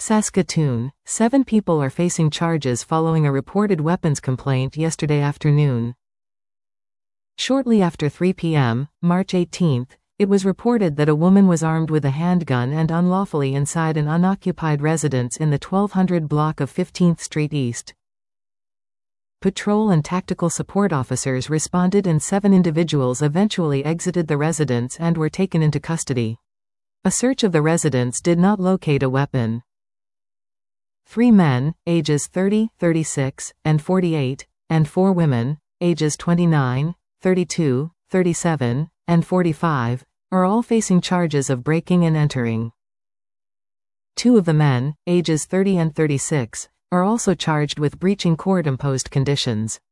Saskatoon, 7 people are facing charges following a reported weapons complaint yesterday afternoon. Shortly after 3 p.m., March 18, it was reported that a woman was armed with a handgun and unlawfully inside an unoccupied residence in the 1200 block of 15th Street East. Patrol and tactical support officers responded and 7 individuals eventually exited the residence and were taken into custody. A search of the residence did not locate a weapon. 3 men, ages 30, 36, and 48, and 4 women, ages 29, 32, 37, and 45, are all facing charges of breaking and entering. 2 of the men, ages 30 and 36, are also charged with breaching court-imposed conditions.